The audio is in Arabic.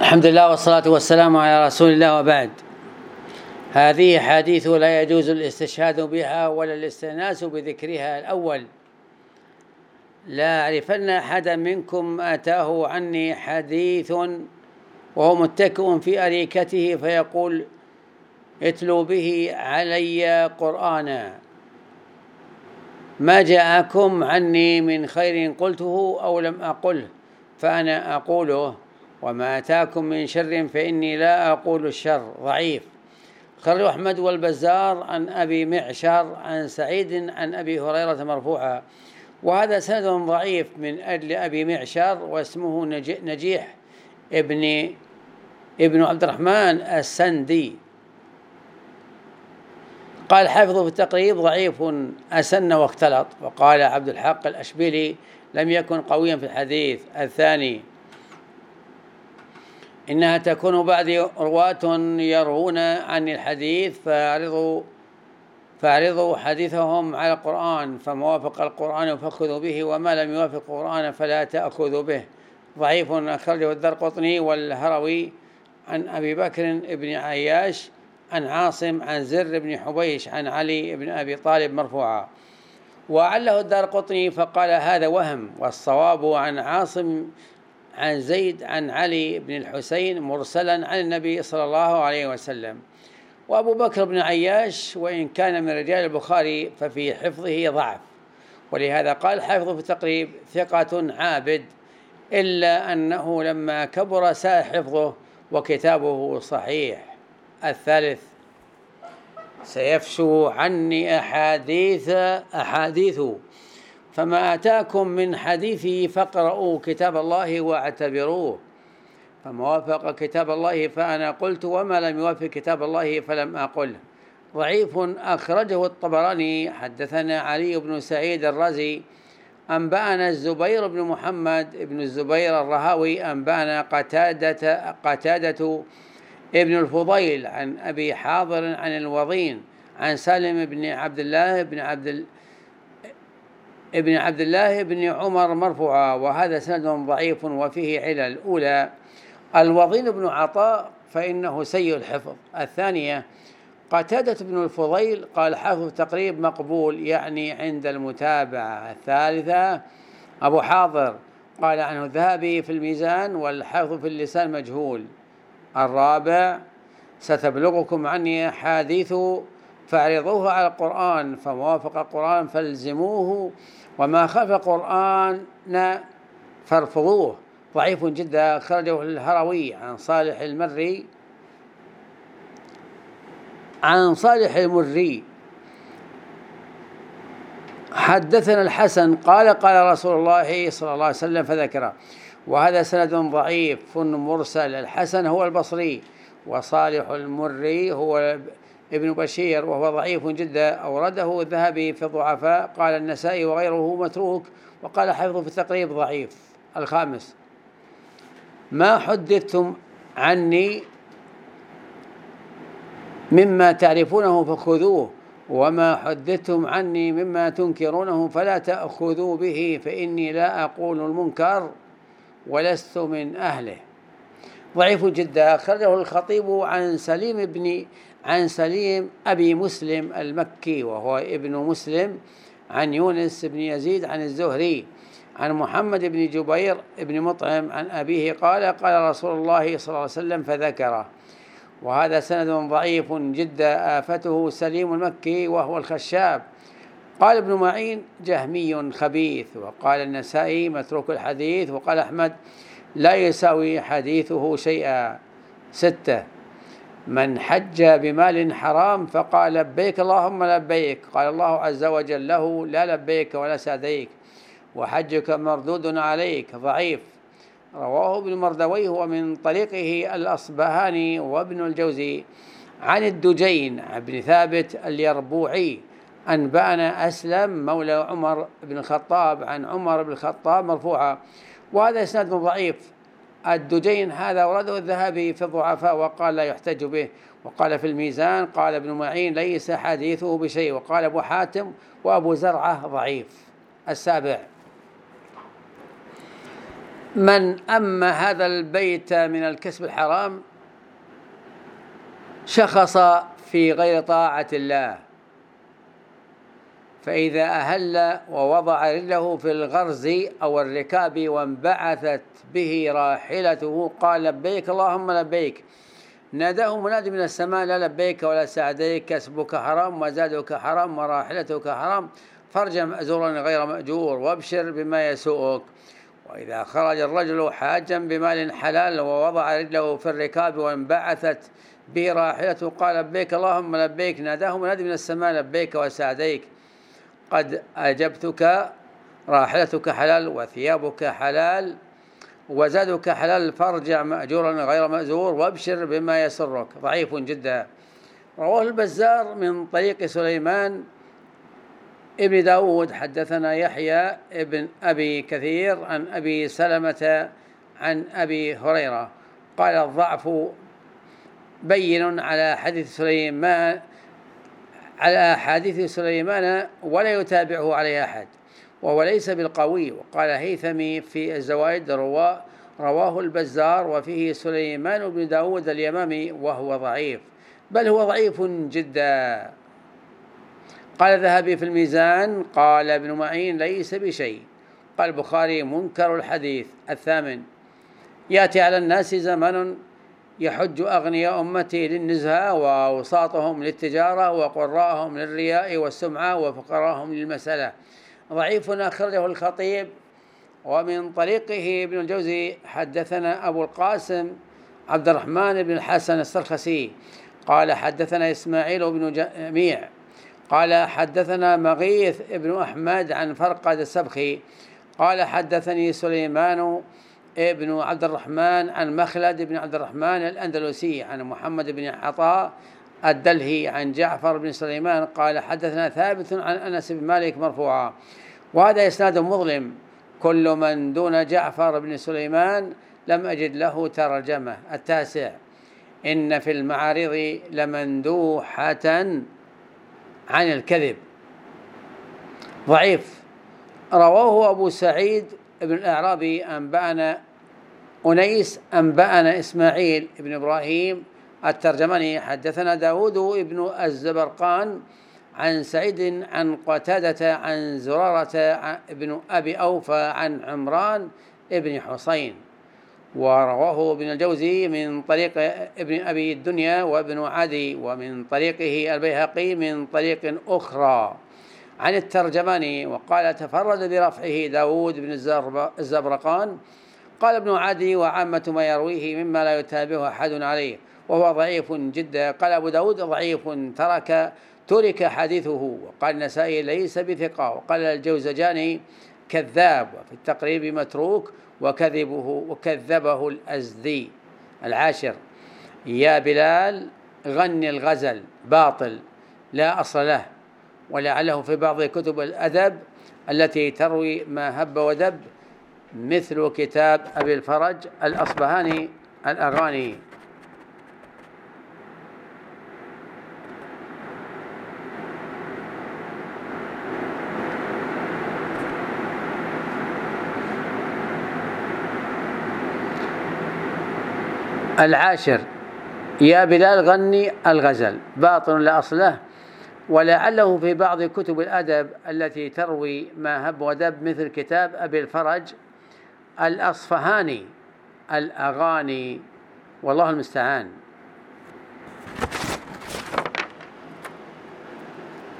الحمد لله والصلاة والسلام على رسول الله، وبعد. هذه حديث لا يجوز الاستشهاد بها ولا الاستئناس بذكرها. الأول: لا أعرفن أحدا منكم أتاه عني حديث وهو متكئ في أريكته فيقول: اتلو به علي قرآنا، ما جاءكم عني من خير قلته أو لم أقله فأنا أقوله، وما أتاكم من شر فإني لا أقول الشر. ضعيف. خرجه أحمد والبزار عن أبي معشر عن سعيد عن أبي هريرة مرفوعا، وهذا سند ضعيف من أجل أبي معشر واسمه نجيح ابن عبد الرحمن السندي. قال حافظ في التقريب: ضعيف أسن واختلط. وقال عبد الحق الأشبيلي: لم يكن قويا في الحديث. الثاني: إنها تكون بعد رواة يروون عن الحديث فاعرضوا حديثهم على القرآن، فما وافق القرآن فخذوا به، وما لم يوافق القرآن فلا تأخذوا به. ضعيف. أخرجه الدرقطني والهروي عن أبي بكر بن عياش عن عاصم عن زر بن حبيش عن علي بن أبي طالب مرفوعا، وعله الدرقطني فقال: هذا وهم، والصواب عن عاصم عن زيد عن علي بن الحسين مرسلا عن النبي صلى الله عليه وسلم. وأبو بكر بن عياش وإن كان من رجال البخاري ففي حفظه ضعف، ولهذا قال حافظ في التقريب: ثقة عابد، إلا أنه لما كبر ساء حفظه وكتابه صحيح. الثالث: سيفشو عني أحاديث، فما آتاكم من حديثي فاقرؤوا كتاب الله واعتبروه، فما وافق كتاب الله فأنا قلت، وما لم يوافق كتاب الله فلم أقل. ضعيف. أخرجه الطبراني. حدثنا علي بن سعيد الرازي أنبأنا الزبير بن محمد بن الزبير الرهاوي أنبأنا قتادة ابن الفضيل عن أبي حاضر عن الوضين عن سالم بن عبد الله بن عمر مرفوعا، وهذا سند ضعيف وفيه علل. الأولى: الوضين بن عطاء فإنه سيء الحفظ. الثانية: قتادة بن الفضيل قال حافظ تقريب مقبول، يعني عند المتابعة. الثالثة: أبو حاضر قال عنه الذهبي في الميزان والحافظ في اللسان مجهول. الرابع: ستبلغكم عني أحاديث فاعرضوها على القرآن، فما وافق القرآن فالزموه، وما خالف القرآن فارفضوه. ضعيف جدا. خرجه الهروي عن صالح المري حدثنا الحسن قال رسول الله صلى الله عليه وسلم فذكره، وهذا سند ضعيف مرسل. الحسن هو البصري، وصالح المري هو ابن بشير وهو ضعيف جدا. أورده الذهبي في الضعفاء. قال النسائي وغيره متروك، وقال حافظ في التقريب ضعيف. الخامس: ما حدثتم عني مما تعرفونه فخذوه، وما حدثتم عني مما تنكرونه فلا تأخذوا به، فإني لا أقول المنكر ولست من أهله. ضعيف جدا. أخرجه الخطيب عن سليم أبي مسلم المكي وهو ابن مسلم عن يونس بن يزيد عن الزهري عن محمد بن جبير بن مطعم عن أبيه قال رسول الله صلى الله عليه وسلم فذكره، وهذا سند ضعيف جدا. آفته سليم المكي وهو الخشاب. قال ابن معين: جهمي خبيث. وقال النسائي: متروك الحديث. وقال أحمد: لا يساوي حديثه شيئا. 6: من حج بمال حرام فقال لبيك اللهم لبيك، قال الله عز وجل له: لا لبيك ولا سعديك، وحجك مردود عليك. ضعيف. رواه ابن مردويه ومن طريقه الأصبهاني وابن الجوزي عن الدجين بن ثابت اليربوعي أنبأنا أسلم مولى عمر بن الخطاب عن عمر بن الخطاب مرفوعا، وهذا إسناد ضعيف. الدجين هذا ورده الذهبي في الضعفاء وقال لا يحتج به. وقال في الميزان قال ابن معين: ليس حديثه بشيء. وقال أبو حاتم وأبو زرعة ضعيف. السابع: من أما هذا البيت من الكسب الحرام شخص في غير طاعة الله، فإذا أهل ووضع رجله في الغرز أو الركاب وانبعثت به راحلته قال لبيك اللهم لبيك، ناداه منادي من السماء لا لبيك ولا سعديك، كسبك حرام وزادك حرام وراحلتك حرام، فارجع مأزورا غير مأجور وابشر بما يسوءك. وإذا خرج الرجل حاجا بمال حلال ووضع رجله في الركاب وانبعثت به راحلته قال لبيك اللهم لبيك، ناداه منادي من السماء لبيك وسعديك، قد أجبتك، راحلتك حلال وثيابك حلال وزادك حلال، فارجع مأجورا غير مأزور وابشر بما يسرك. ضعيف جدا. رواه البزار من طريق سليمان ابن داود حدثنا يحيى ابن أبي كثير عن أبي سلمة عن أبي هريرة قال الضعف بين على حديث سليمان ولا يتابعه عليه أحد وهو ليس بالقوي. وقال هيثمي في الزوائد رواه البزار وفيه سليمان بن داود اليمامي وهو ضعيف، بل هو ضعيف جدا. قال الذهبي في الميزان قال ابن معين ليس بشيء. قال البخاري منكر الحديث. 8 يأتي على الناس زمن يحج أغنياء أمتي للنزهة وأوساطهم للتجارة وقراءهم للرياء والسمعة وفقراهم للمسألة. ضعيف أخرجه الخطيب. ومن طريقه ابن الجوزي حدثنا أبو القاسم عبد الرحمن بن الحسن السرخسي قال حدثنا إسماعيل بن جميع قال حدثنا مغيث بن أحمد عن فرقد السبخي قال حدثني سليمان ابن عبد الرحمن عن مخلد بن عبد الرحمن الأندلسي عن محمد بن عطاء الدلهي عن جعفر بن سليمان قال حدثنا ثابت عن أنس بن مالك مرفوعا. وهذا إسناد مظلم، كل من دون جعفر بن سليمان لم أجد له ترجمة. 9 إن في المعارض لمندوحة عن الكذب. ضعيف. رواه أبو سعيد بن الأعرابي أنبأنا أنيس أنبأنا إسماعيل بن إبراهيم الترجماني حدثنا داود بن الزبرقان عن سعيد عن قتادة عن زرارة بن أبي أوفى عن عمران بن حسين. ورواه ابن الجوزي من طريق ابن أبي الدنيا وابن عدي ومن طريقه البيهقي من طريق أخرى عن الترجماني. وقال تفرد برفعه داود بن الزبرقان. قال ابن عدي وعامة ما يرويه مما لا يتابعه أحد عليه وهو ضعيف جدا. قال أبو داود ضعيف ترك حديثه. وقال النسائي ليس بثقة. وقال الجوزجاني كذاب، وفي التقريب متروك وكذبه الأزدي. 10 يا بلال غني الغزل باطل لا أصل له، ولعله في بعض كتب الأدب التي تروي ما هب ودب مثل كتاب أبي الفرج الأصبهاني الأغاني. العاشر يا بلال غني الغزل باطل لا أصل له، ولعله في بعض كتب الأدب التي تروي ما هب ودب مثل كتاب أبي الفرج الأصفهاني الأغاني، والله المستعان.